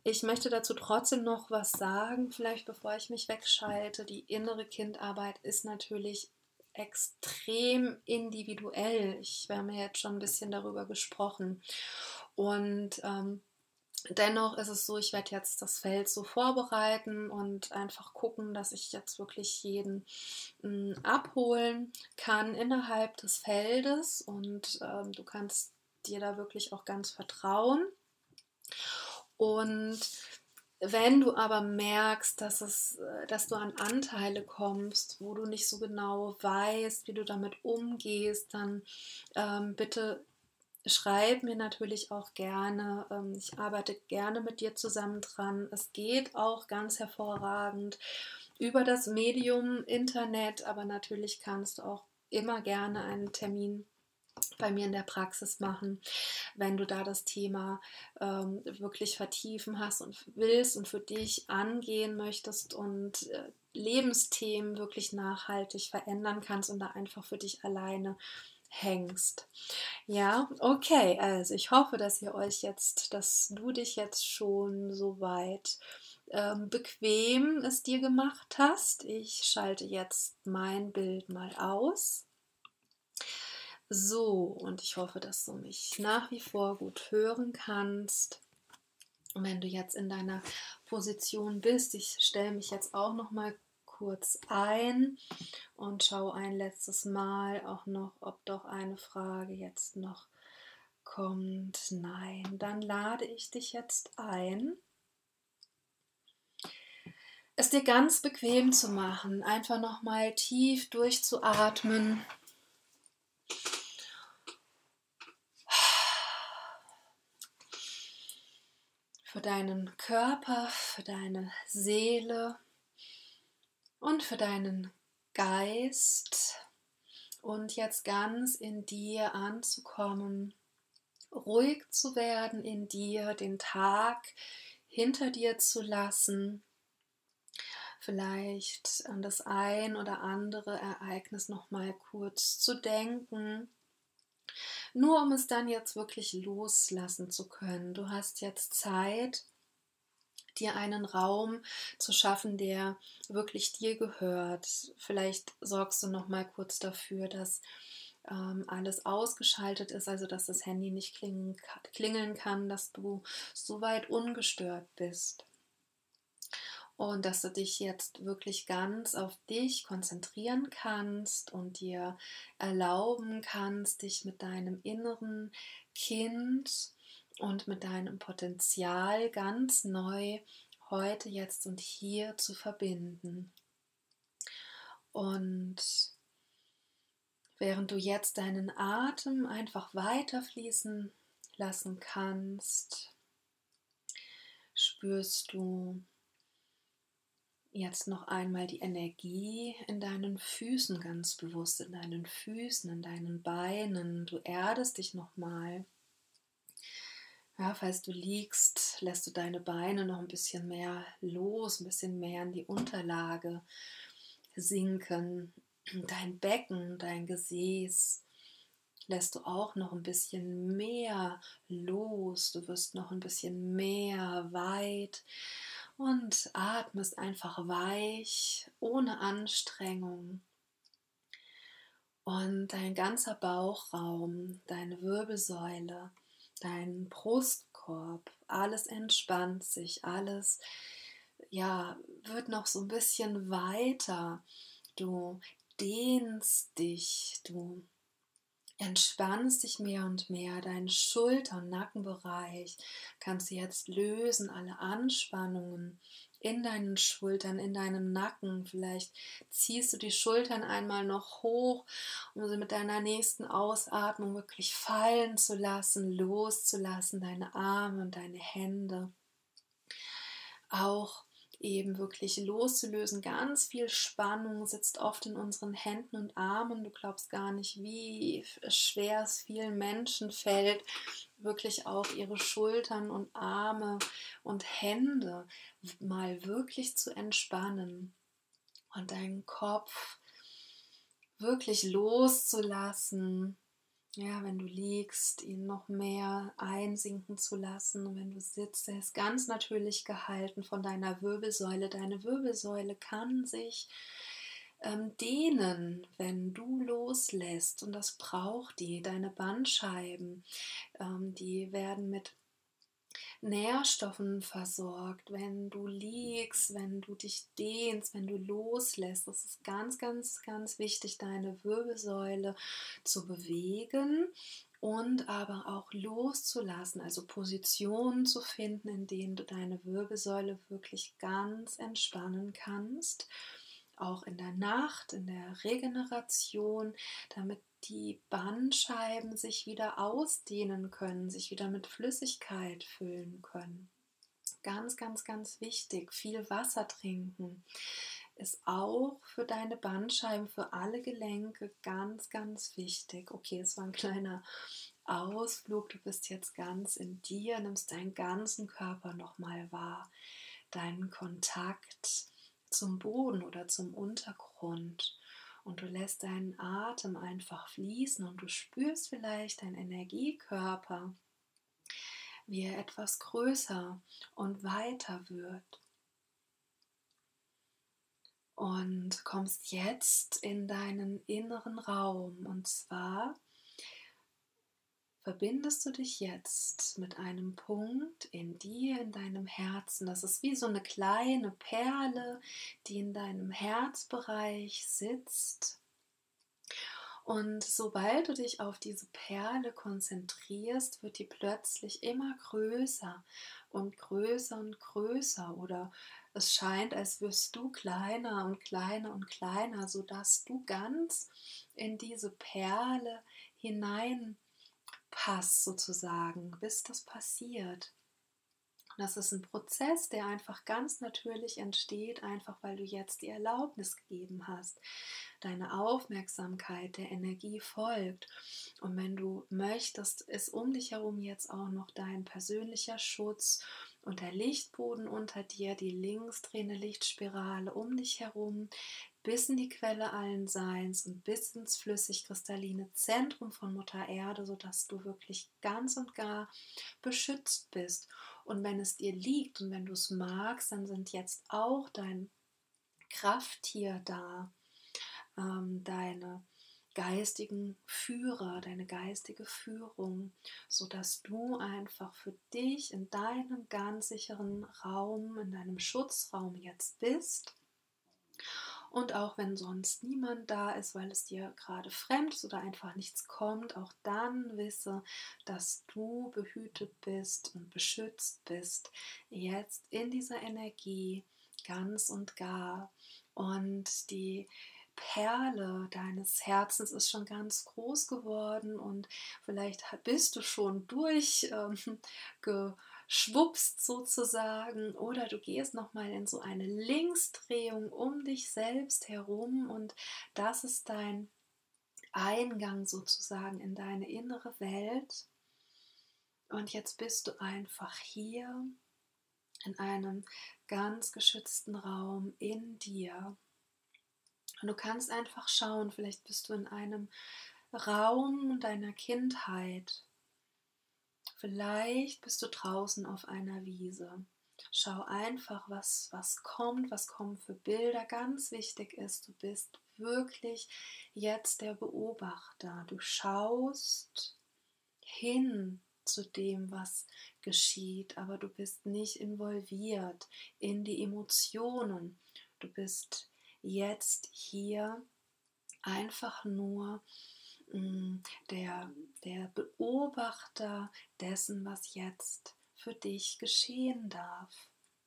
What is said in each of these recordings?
Ich möchte dazu trotzdem noch was sagen, vielleicht bevor ich mich wegschalte. Die innere Kindarbeit ist natürlich extrem individuell. Wir haben ja jetzt schon ein bisschen darüber gesprochen. Und dennoch ist es so, ich werde jetzt das Feld so vorbereiten und einfach gucken, dass ich jetzt wirklich jeden abholen kann innerhalb des Feldes. Und du kannst dir da wirklich auch ganz vertrauen. Und wenn du aber merkst, dass du an Anteile kommst, wo du nicht so genau weißt, wie du damit umgehst, dann bitte schreib mir natürlich auch gerne. Ich arbeite gerne mit dir zusammen dran. Es geht auch ganz hervorragend über das Medium Internet, aber natürlich kannst du auch immer gerne einen Termin bei mir in der Praxis machen, wenn du da das Thema wirklich vertiefen hast und willst und für dich angehen möchtest und Lebensthemen wirklich nachhaltig verändern kannst und da einfach für dich alleine hängst. Ja, okay, also ich hoffe, dass du dich jetzt schon soweit bequem es dir gemacht hast. Ich schalte jetzt mein Bild mal aus. So, und ich hoffe, dass du mich nach wie vor gut hören kannst. Und wenn du jetzt in deiner Position bist, ich stelle mich jetzt auch noch mal kurz ein und schaue ein letztes Mal auch noch, ob doch eine Frage jetzt noch kommt. Nein, dann lade ich dich jetzt ein, es dir ganz bequem zu machen, einfach noch mal tief durchzuatmen. Für deinen Körper, für deine Seele und für deinen Geist und jetzt ganz in dir anzukommen, ruhig zu werden in dir, den Tag hinter dir zu lassen, vielleicht an das ein oder andere Ereignis noch mal kurz zu denken, nur um es dann jetzt wirklich loslassen zu können. Du hast jetzt Zeit, dir einen Raum zu schaffen, der wirklich dir gehört. Vielleicht sorgst du noch mal kurz dafür, dass alles ausgeschaltet ist, also dass das Handy nicht klingeln kann, dass du soweit ungestört bist. Und dass du dich jetzt wirklich ganz auf dich konzentrieren kannst und dir erlauben kannst, dich mit deinem inneren Kind und mit deinem Potenzial ganz neu heute, jetzt und hier zu verbinden. Und während du jetzt deinen Atem einfach weiterfließen lassen kannst, spürst du jetzt noch einmal die Energie in deinen Füßen ganz bewusst, in deinen Füßen, in deinen Beinen. Du erdest dich nochmal. Ja, falls du liegst, lässt du deine Beine noch ein bisschen mehr los, ein bisschen mehr in die Unterlage sinken. Dein Becken, dein Gesäß lässt du auch noch ein bisschen mehr los. Du wirst noch ein bisschen mehr weit und atmest einfach weich, ohne Anstrengung. Und dein ganzer Bauchraum, deine Wirbelsäule, dein Brustkorb, alles entspannt sich, alles wird noch so ein bisschen weiter. Du dehnst dich, du entspannst dich mehr und mehr, deinen Schulter- und Nackenbereich kannst du jetzt lösen, alle Anspannungen in deinen Schultern, in deinem Nacken. Vielleicht ziehst du die Schultern einmal noch hoch, um sie mit deiner nächsten Ausatmung wirklich fallen zu lassen, loszulassen, deine Arme und deine Hände. Auch eben wirklich loszulösen. Ganz viel Spannung sitzt oft in unseren Händen und Armen. Du glaubst gar nicht, wie schwer es vielen Menschen fällt, wirklich auch ihre Schultern und Arme und Hände mal wirklich zu entspannen und deinen Kopf wirklich loszulassen Ja, wenn du liegst, ihn noch mehr einsinken zu lassen. Und wenn du sitzt, er ist ganz natürlich gehalten von deiner Wirbelsäule. Deine Wirbelsäule kann sich dehnen, wenn du loslässt. Und das braucht die. Deine Bandscheiben, die werden mit Nährstoffen versorgt, wenn du liegst, wenn du dich dehnst, wenn du loslässt. Das ist ganz, ganz, ganz wichtig, deine Wirbelsäule zu bewegen und aber auch loszulassen, also Positionen zu finden, in denen du deine Wirbelsäule wirklich ganz entspannen kannst. Auch in der Nacht, in der Regeneration, damit die Bandscheiben sich wieder ausdehnen können, sich wieder mit Flüssigkeit füllen können. Ganz, ganz, ganz wichtig. Viel Wasser trinken ist auch für deine Bandscheiben, für alle Gelenke ganz, ganz wichtig. Okay, es war ein kleiner Ausflug. Du bist jetzt ganz in dir, nimmst deinen ganzen Körper nochmal wahr, deinen Kontakt zum Boden oder zum Untergrund. Und du lässt deinen Atem einfach fließen und du spürst vielleicht deinen Energiekörper, wie er etwas größer und weiter wird. Und kommst jetzt in deinen inneren Raum. Und zwar verbindest du dich jetzt mit einem Punkt in dir, in deinem Herzen. Das ist wie so eine kleine Perle, die in deinem Herzbereich sitzt. Und sobald du dich auf diese Perle konzentrierst, wird die plötzlich immer größer und größer und größer. Oder es scheint, als wirst du kleiner und kleiner und kleiner, sodass du ganz in diese Perle hineinpasst sozusagen, bis das passiert. Das ist ein Prozess, der einfach ganz natürlich entsteht, einfach weil du jetzt die Erlaubnis gegeben hast. Deine Aufmerksamkeit der Energie folgt. Und wenn du möchtest, ist um dich herum jetzt auch noch dein persönlicher Schutz und der Lichtboden unter dir, die linksdrehende Lichtspirale um dich herum, bis in die Quelle allen Seins und bis ins flüssig-kristalline Zentrum von Mutter Erde, sodass du wirklich ganz und gar beschützt bist. Und wenn es dir liegt und wenn du es magst, dann sind jetzt auch dein Krafttier da, deine geistigen Führer, deine geistige Führung, sodass du einfach für dich in deinem ganz sicheren Raum, in deinem Schutzraum jetzt bist. Und auch wenn sonst niemand da ist, weil es dir gerade fremd ist oder einfach nichts kommt, auch dann wisse, dass du behütet bist und beschützt bist, jetzt in dieser Energie ganz und gar. Und die Perle deines Herzens ist schon ganz groß geworden und vielleicht bist du schon durchgeschwupst sozusagen, oder du gehst nochmal in so eine Linksdrehung um dich selbst herum und das ist dein Eingang sozusagen in deine innere Welt. Und jetzt bist du einfach hier in einem ganz geschützten Raum in dir. Und du kannst einfach schauen, vielleicht bist du in einem Raum deiner Kindheit. Vielleicht bist du draußen auf einer Wiese. Schau einfach, was kommen für Bilder. Ganz wichtig ist, du bist wirklich jetzt der Beobachter. Du schaust hin zu dem, was geschieht, aber du bist nicht involviert in die Emotionen. Du bist jetzt hier einfach nur der, der Beobachter dessen, was jetzt für dich geschehen darf.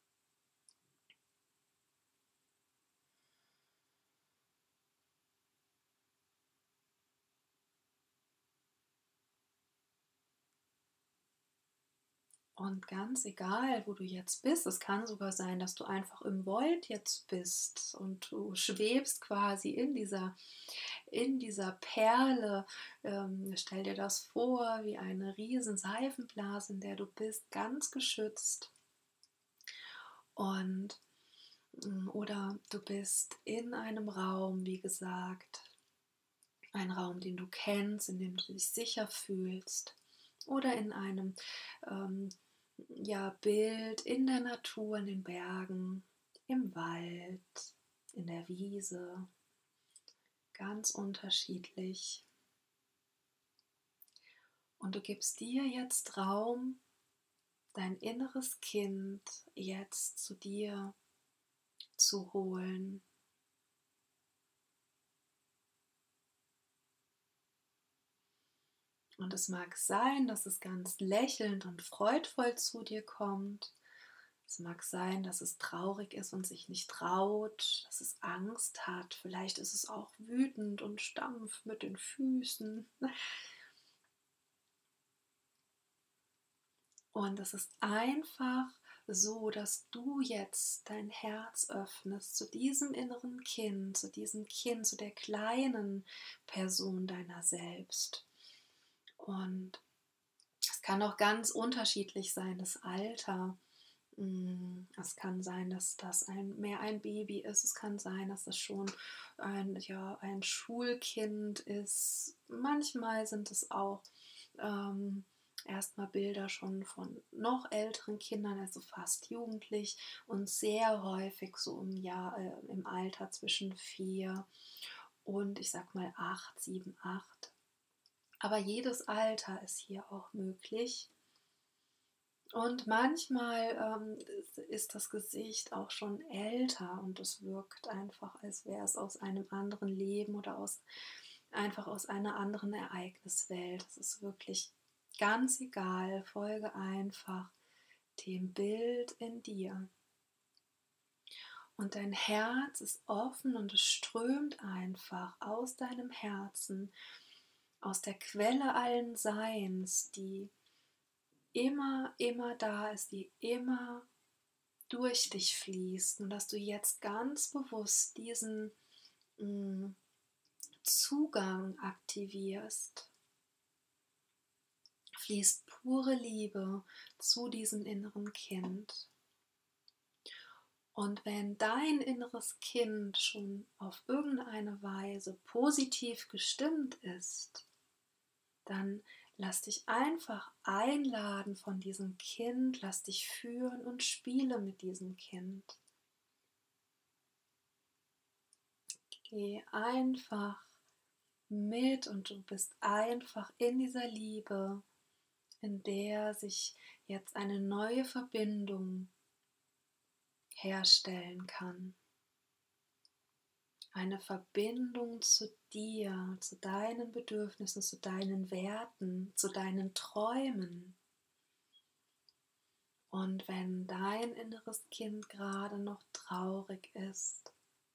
Und ganz egal, wo du jetzt bist, es kann sogar sein, dass du einfach im Void jetzt bist und du schwebst quasi in dieser Perle. Stell dir das vor wie eine riesen Seifenblase, in der du bist, ganz geschützt. Und oder du bist in einem Raum, wie gesagt, ein Raum, den du kennst, in dem du dich sicher fühlst, oder in einem ja, Bild in der Natur, in den Bergen, im Wald, in der Wiese, ganz unterschiedlich. Und du gibst dir jetzt Raum, dein inneres Kind jetzt zu dir zu holen. Und es mag sein, dass es ganz lächelnd und freudvoll zu dir kommt. Es mag sein, dass es traurig ist und sich nicht traut, dass es Angst hat. Vielleicht ist es auch wütend und stampft mit den Füßen. Und es ist einfach so, dass du jetzt dein Herz öffnest zu diesem inneren Kind, zu der kleinen Person deiner selbst. Und es kann auch ganz unterschiedlich sein, das Alter. Es kann sein, dass das mehr ein Baby ist. Es kann sein, dass das schon ein Schulkind ist. Manchmal sind es auch erstmal Bilder schon von noch älteren Kindern, also fast jugendlich, und sehr häufig so im Alter zwischen 4 und ich sag mal 8, 7, 8. Aber jedes Alter ist hier auch möglich. Und manchmal ist das Gesicht auch schon älter und es wirkt einfach, als wäre es aus einem anderen Leben oder einfach aus einer anderen Ereigniswelt. Es ist wirklich ganz egal, folge einfach dem Bild in dir. Und dein Herz ist offen und es strömt einfach aus deinem Herzen, aus der Quelle allen Seins, die immer da ist, die immer durch dich fließt, und dass du jetzt ganz bewusst diesen Zugang aktivierst, fließt pure Liebe zu diesem inneren Kind. Und wenn dein inneres Kind schon auf irgendeine Weise positiv gestimmt ist, dann lass dich einfach einladen von diesem Kind, lass dich führen und spiele mit diesem Kind. Geh einfach mit und du bist einfach in dieser Liebe, in der sich jetzt eine neue Verbindung herstellen kann. Eine Verbindung zu dir, zu deinen Bedürfnissen, zu deinen Werten, zu deinen Träumen. Und wenn dein inneres Kind gerade noch traurig ist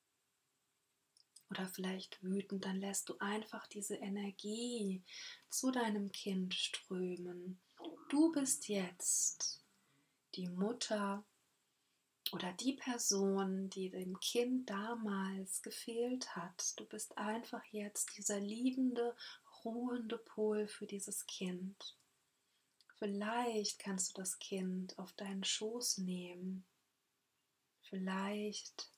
oder vielleicht wütend, dann lässt du einfach diese Energie zu deinem Kind strömen. Du bist jetzt die Mutter oder die Person, die dem Kind damals gefehlt hat. Du bist einfach jetzt dieser liebende, ruhende Pol für dieses Kind. Vielleicht kannst du das Kind auf deinen Schoß nehmen. Vielleicht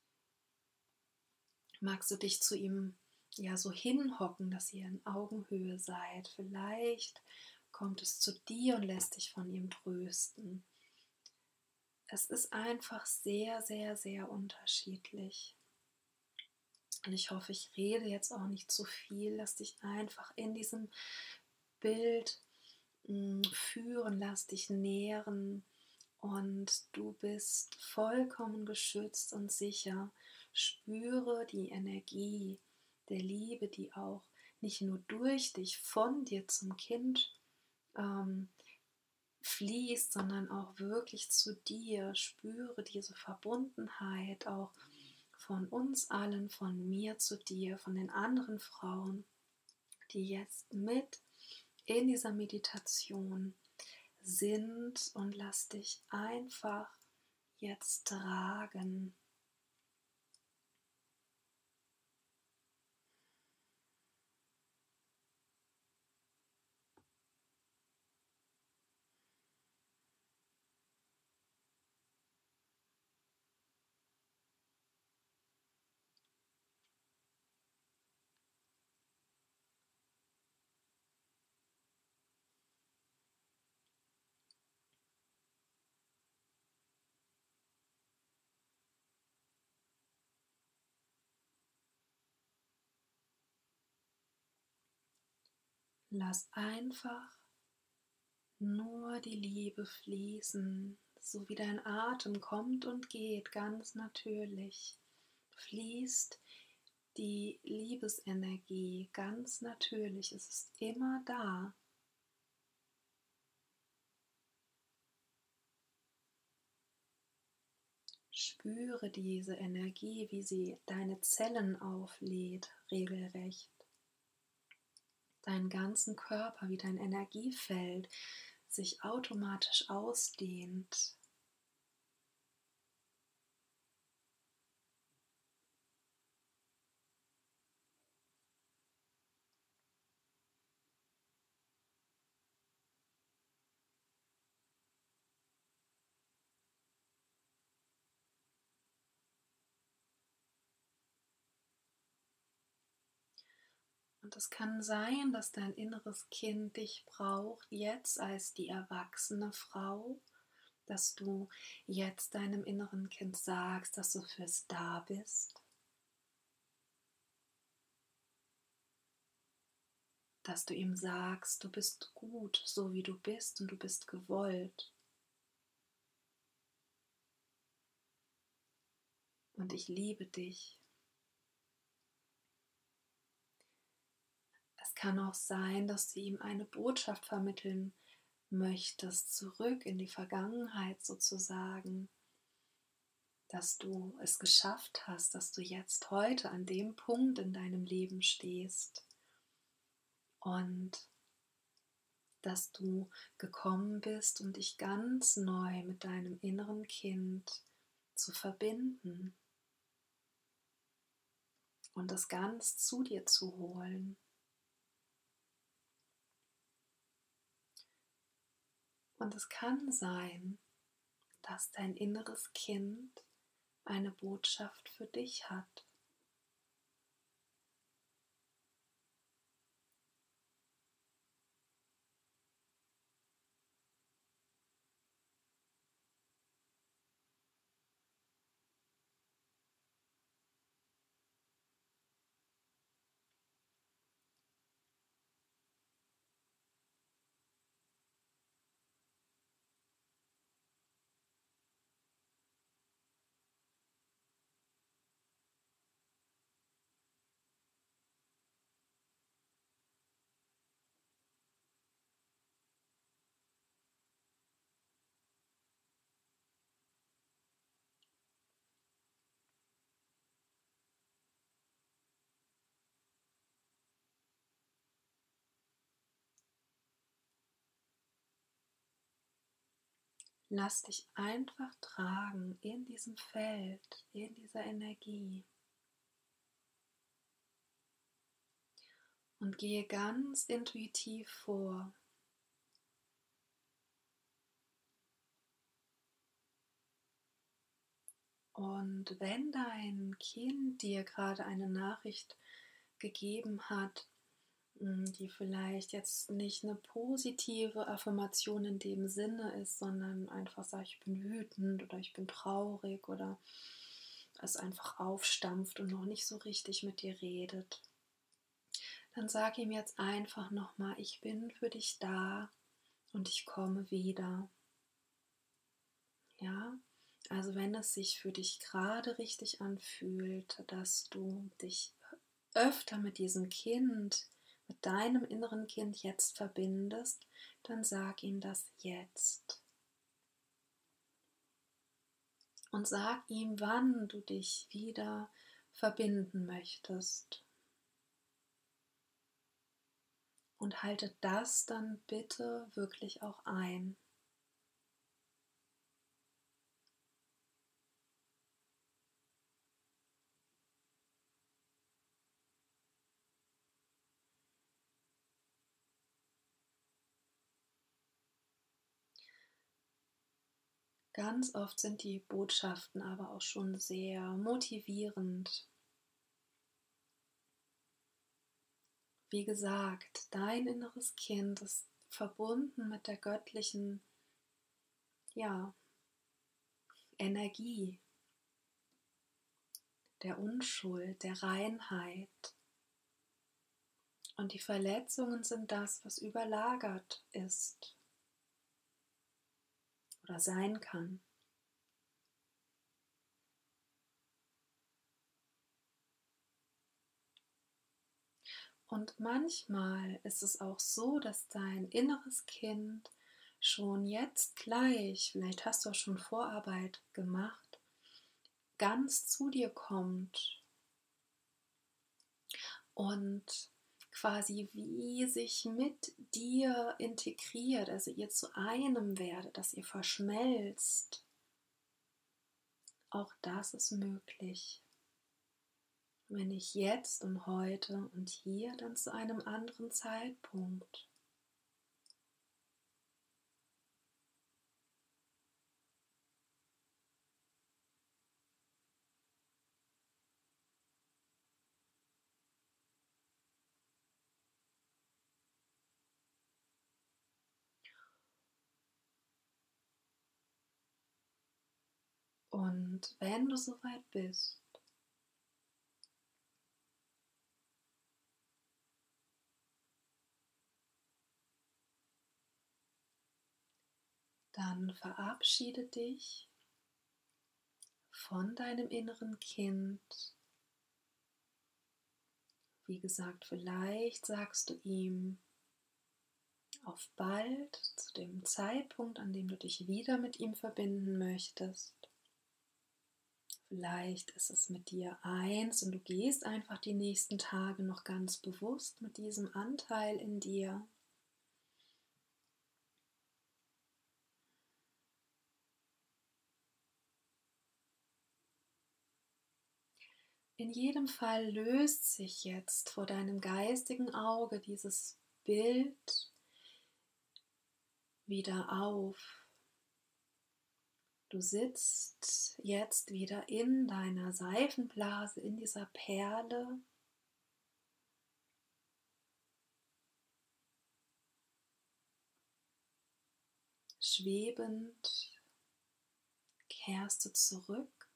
magst du dich zu ihm ja so hinhocken, dass ihr in Augenhöhe seid. Vielleicht kommt es zu dir und lässt dich von ihm trösten. Es ist einfach sehr, sehr, sehr unterschiedlich. Und ich hoffe, ich rede jetzt auch nicht zu viel. Lass dich einfach in diesem Bild führen, lass dich nähren. Und du bist vollkommen geschützt und sicher. Spüre die Energie der Liebe, die auch nicht nur durch dich von dir zum Kind fließt, sondern auch wirklich zu dir. Spüre diese Verbundenheit auch von uns allen, von mir zu dir, von den anderen Frauen, die jetzt mit in dieser Meditation sind, und lass dich einfach jetzt tragen. Lass einfach nur die Liebe fließen, so wie dein Atem kommt und geht, ganz natürlich. Fließt die Liebesenergie ganz natürlich. Es ist immer da. Spüre diese Energie, wie sie deine Zellen auflädt, regelrecht. Deinen ganzen Körper, wie dein Energiefeld sich automatisch ausdehnt. Und es kann sein, dass dein inneres Kind dich braucht, jetzt als die erwachsene Frau, dass du jetzt deinem inneren Kind sagst, dass du fürs da bist, dass du ihm sagst, du bist gut, so wie du bist und du bist gewollt. Und ich liebe dich. Es kann auch sein, dass du ihm eine Botschaft vermitteln möchtest, zurück in die Vergangenheit sozusagen, dass du es geschafft hast, dass du jetzt heute an dem Punkt in deinem Leben stehst und dass du gekommen bist, um dich ganz neu mit deinem inneren Kind zu verbinden und das ganz zu dir zu holen. Und es kann sein, dass dein inneres Kind eine Botschaft für dich hat. Lass dich einfach tragen in diesem Feld, in dieser Energie. Und gehe ganz intuitiv vor. Und wenn dein Kind dir gerade eine Nachricht gegeben hat, die vielleicht jetzt nicht eine positive Affirmation in dem Sinne ist, sondern einfach sagt, ich bin wütend oder ich bin traurig oder es einfach aufstampft und noch nicht so richtig mit dir redet, dann sag ihm jetzt einfach nochmal, ich bin für dich da und ich komme wieder. Ja, also wenn es sich für dich gerade richtig anfühlt, dass du dich öfter mit diesem Kind, mit deinem inneren Kind jetzt verbindest, dann sag ihm das jetzt. Und sag ihm, wann du dich wieder verbinden möchtest. Und halte das dann bitte wirklich auch ein. Ganz oft sind die Botschaften aber auch schon sehr motivierend. Wie gesagt, dein inneres Kind ist verbunden mit der göttlichen, ja, Energie, der Unschuld, der Reinheit. Und die Verletzungen sind das, was überlagert ist oder sein kann. Und manchmal ist es auch so, dass dein inneres Kind schon jetzt gleich, vielleicht hast du auch schon Vorarbeit gemacht, ganz zu dir kommt und quasi wie sich mit dir integriert, also ihr zu einem werdet, dass ihr verschmelzt. Auch das ist möglich. Wenn nicht jetzt und heute und hier, dann zu einem anderen Zeitpunkt. Und wenn du soweit bist, dann verabschiede dich von deinem inneren Kind. Wie gesagt, vielleicht sagst du ihm auf bald, zu dem Zeitpunkt, an dem du dich wieder mit ihm verbinden möchtest. Vielleicht ist es mit dir eins und du gehst einfach die nächsten Tage noch ganz bewusst mit diesem Anteil in dir. In jedem Fall löst sich jetzt vor deinem geistigen Auge dieses Bild wieder auf. Du sitzt jetzt wieder in deiner Seifenblase, in dieser Perle. Schwebend kehrst du zurück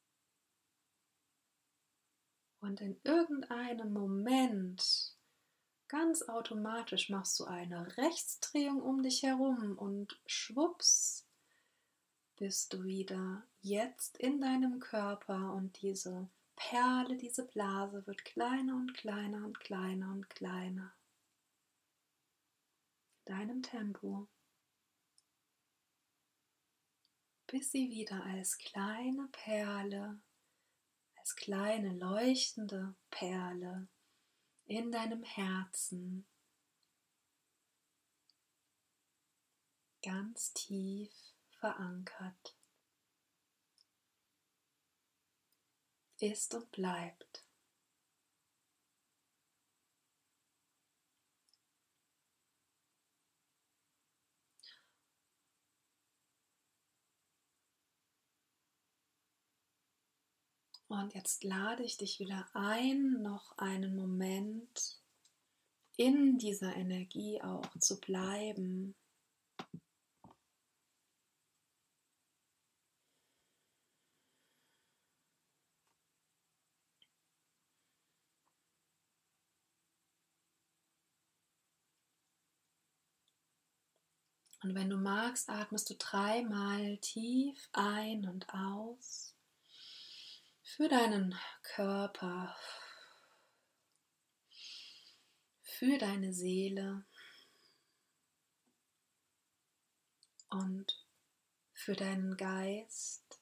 und in irgendeinem Moment ganz automatisch machst du eine Rechtsdrehung um dich herum und schwupps bist du wieder jetzt in deinem Körper und diese Perle, diese Blase wird kleiner und kleiner und kleiner und kleiner. In deinem Tempo. Bis sie wieder als kleine Perle, als kleine leuchtende Perle in deinem Herzen ganz tief verankert ist und bleibt. Und jetzt lade ich dich wieder ein, noch einen Moment in dieser Energie auch zu bleiben. Und wenn du magst, atmest du 3-mal tief ein und aus für deinen Körper, für deine Seele und für deinen Geist.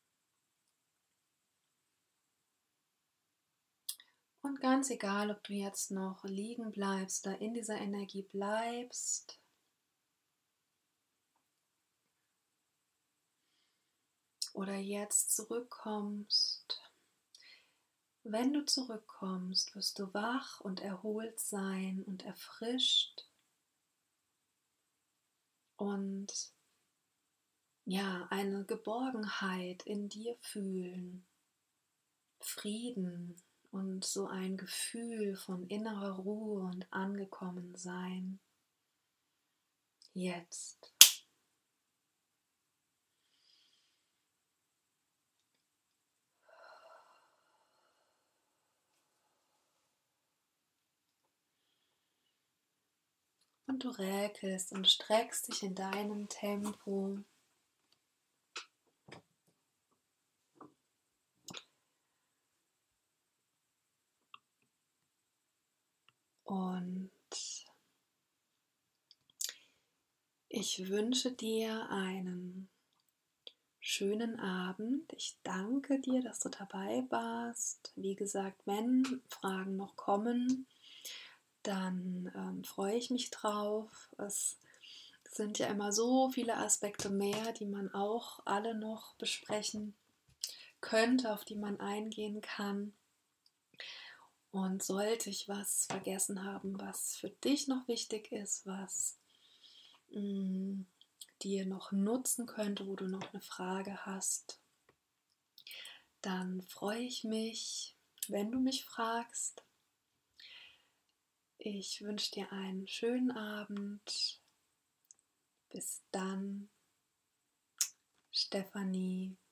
Und ganz egal, ob du jetzt noch liegen bleibst oder in dieser Energie bleibst, oder jetzt zurückkommst. Wenn du zurückkommst, wirst du wach und erholt sein und erfrischt und ja, eine Geborgenheit in dir fühlen, Frieden und so ein Gefühl von innerer Ruhe und Angekommensein. Jetzt. Und du räkelst und streckst dich in deinem Tempo. Und ich wünsche dir einen schönen Abend. Ich danke dir, dass du dabei warst. Wie gesagt, wenn Fragen noch kommen, dann freue ich mich drauf. Es sind ja immer so viele Aspekte mehr, die man auch alle noch besprechen könnte, auf die man eingehen kann. Und sollte ich was vergessen haben, was für dich noch wichtig ist, was dir noch nutzen könnte, wo du noch eine Frage hast, dann freue ich mich, wenn du mich fragst. Ich wünsche dir einen schönen Abend. Bis dann, Stefanie.